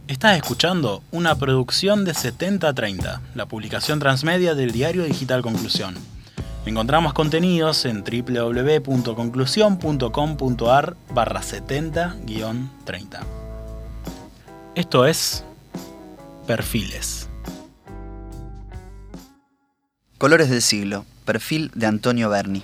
Estás escuchando una producción de 7030, la publicación transmedia del diario digital Conclusión. Encontramos contenidos en www.conclusion.com.ar/70-30. Esto es Perfiles. Colores del siglo, perfil de Antonio Berni.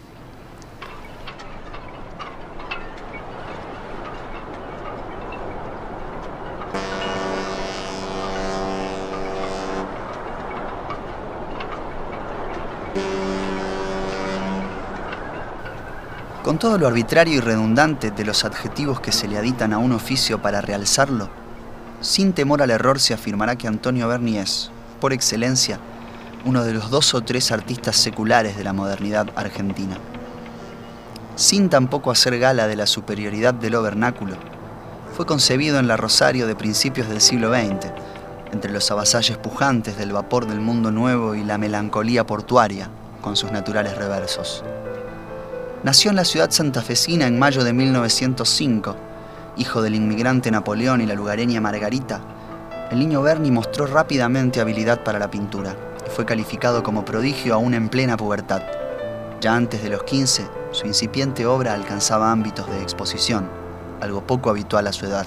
Con todo lo arbitrario y redundante de los adjetivos que se le aditan a un oficio para realzarlo, sin temor al error se afirmará que Antonio Berni es, por excelencia, uno de los 2 o 3 artistas seculares de la modernidad argentina. Sin tampoco hacer gala de la superioridad de lo vernáculo, fue concebido en la Rosario de principios del siglo XX, entre los avasalles pujantes del vapor del mundo nuevo y la melancolía portuaria, con sus naturales reversos. Nació en la ciudad santafesina en mayo de 1905, hijo del inmigrante Napoleón y la lugareña Margarita. El niño Berni mostró rápidamente habilidad para la pintura y fue calificado como prodigio aún en plena pubertad. Ya antes de los 15, su incipiente obra alcanzaba ámbitos de exposición, algo poco habitual a su edad.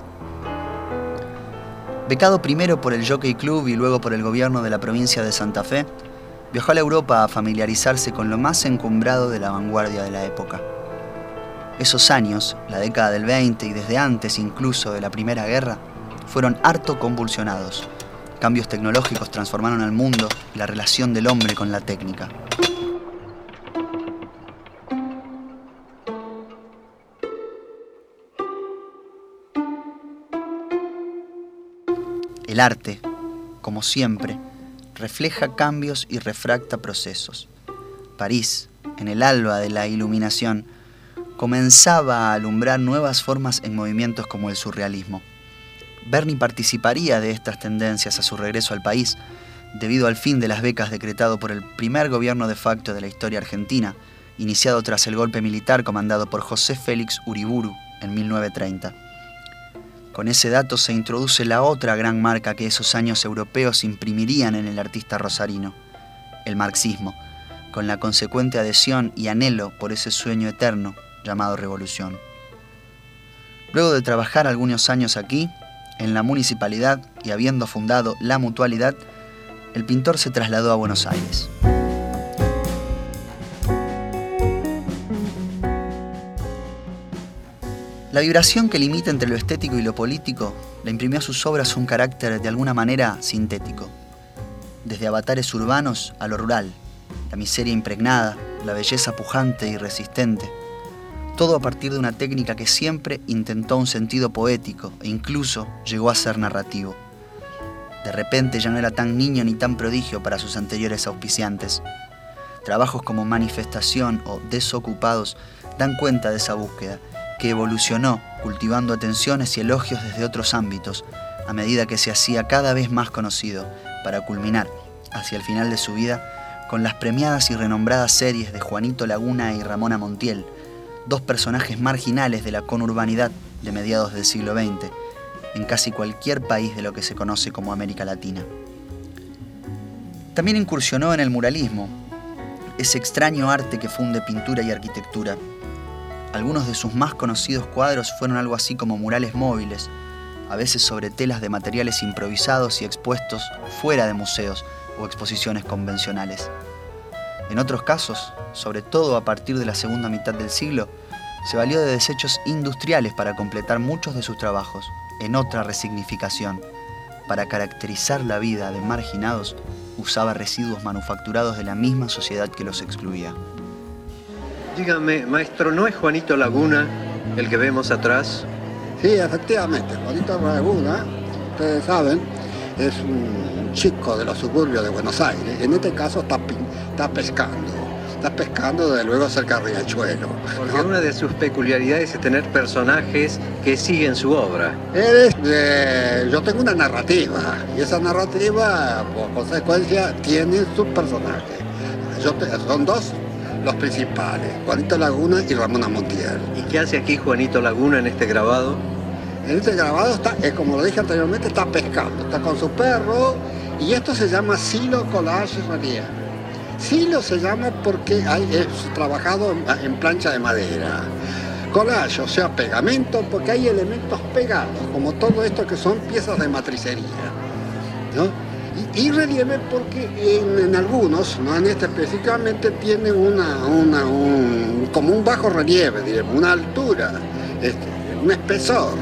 Becado primero por el Jockey Club y luego por el gobierno de la provincia de Santa Fe, viajó a la Europa a familiarizarse con lo más encumbrado de la vanguardia de la época. Esos años, la década del 20 y desde antes incluso de la Primera Guerra, fueron harto convulsionados. Cambios tecnológicos transformaron al mundo y la relación del hombre con la técnica. El arte, como siempre, refleja cambios y refracta procesos. París, en el alba de la Iluminación, comenzaba a alumbrar nuevas formas en movimientos como el surrealismo. Berni participaría de estas tendencias a su regreso al país, debido al fin de las becas decretado por el primer gobierno de facto de la historia argentina, iniciado tras el golpe militar comandado por José Félix Uriburu en 1930. Con ese dato se introduce la otra gran marca que esos años europeos imprimirían en el artista rosarino, el marxismo, con la consecuente adhesión y anhelo por ese sueño eterno llamado revolución. Luego de trabajar algunos años aquí, en la municipalidad y habiendo fundado La Mutualidad, el pintor se trasladó a Buenos Aires. La vibración que limita entre lo estético y lo político le imprimió a sus obras un carácter de alguna manera sintético. Desde avatares urbanos a lo rural, la miseria impregnada, la belleza pujante y resistente, todo a partir de una técnica que siempre intentó un sentido poético e incluso llegó a ser narrativo. De repente ya no era tan niño ni tan prodigio para sus anteriores auspiciantes. Trabajos como Manifestación o Desocupados dan cuenta de esa búsqueda, que evolucionó cultivando atenciones y elogios desde otros ámbitos a medida que se hacía cada vez más conocido, para culminar, hacia el final de su vida, con las premiadas y renombradas series de Juanito Laguna y Ramona Montiel, 2 personajes marginales de la conurbanidad de mediados del siglo XX, en casi cualquier país de lo que se conoce como América Latina. También incursionó en el muralismo, ese extraño arte que funde pintura y arquitectura. Algunos de sus más conocidos cuadros fueron algo así como murales móviles, a veces sobre telas de materiales improvisados y expuestos fuera de museos o exposiciones convencionales. En otros casos, sobre todo a partir de la segunda mitad del siglo, se valió de desechos industriales para completar muchos de sus trabajos, en otra resignificación. Para caracterizar la vida de marginados, usaba residuos manufacturados de la misma sociedad que los excluía. Dígame, maestro, ¿no es Juanito Laguna el que vemos atrás? Sí, efectivamente, Juanito Laguna, ustedes saben, es un chico de los suburbios de Buenos Aires. En este caso está pescando desde luego cerca de Riachuelo. Porque una de sus peculiaridades es tener personajes que siguen su obra. Yo tengo una narrativa, y esa narrativa, por consecuencia, tiene sus personajes. Son 2 los principales, Juanito Laguna y Ramona Montiel. ¿Y qué hace aquí Juanito Laguna en este grabado? En este grabado está, como lo dije anteriormente, está pescando, está con su perro, y esto se llama silo, collage, relieve. Silo se llama porque es trabajado en plancha de madera. Collage, o sea, pegamento, porque hay elementos pegados, como todo esto que son piezas de matricería, ¿no? Y relieve porque en algunos, no en este específicamente, tiene como un bajo relieve, digamos, una altura, un espesor.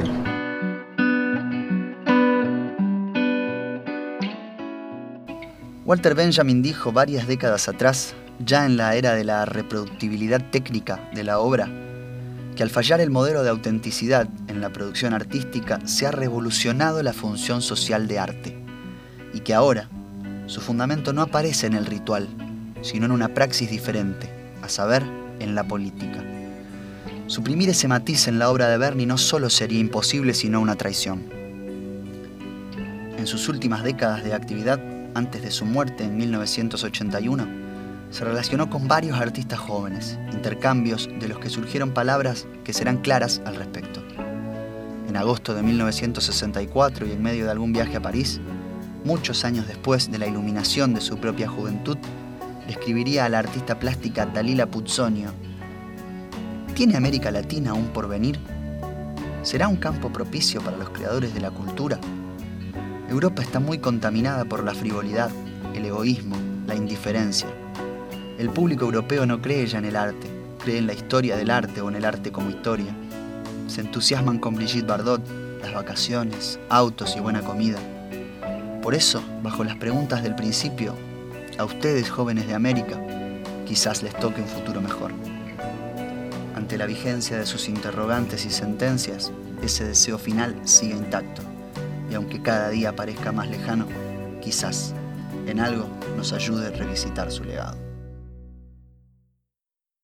Walter Benjamin dijo varias décadas atrás, ya en la era de la reproductibilidad técnica de la obra, que al fallar el modelo de autenticidad en la producción artística se ha revolucionado la función social de arte, y que ahora su fundamento no aparece en el ritual, sino en una praxis diferente, a saber, en la política. Suprimir ese matiz en la obra de Berni no solo sería imposible, sino una traición. En sus últimas décadas de actividad, antes de su muerte en 1981, se relacionó con varios artistas jóvenes, intercambios de los que surgieron palabras que serán claras al respecto. En agosto de 1964 y en medio de algún viaje a París, muchos años después de la iluminación de su propia juventud, le escribiría a la artista plástica Dalila Puzzonio: ¿tiene América Latina un porvenir? ¿Será un campo propicio para los creadores de la cultura? Europa está muy contaminada por la frivolidad, el egoísmo, la indiferencia. El público europeo no cree ya en el arte, cree en la historia del arte o en el arte como historia. Se entusiasman con Brigitte Bardot, las vacaciones, autos y buena comida. Por eso, bajo las preguntas del principio, a ustedes, jóvenes de América, quizás les toque un futuro mejor. Ante la vigencia de sus interrogantes y sentencias, ese deseo final sigue intacto, y aunque cada día parezca más lejano, quizás en algo nos ayude a revisitar su legado.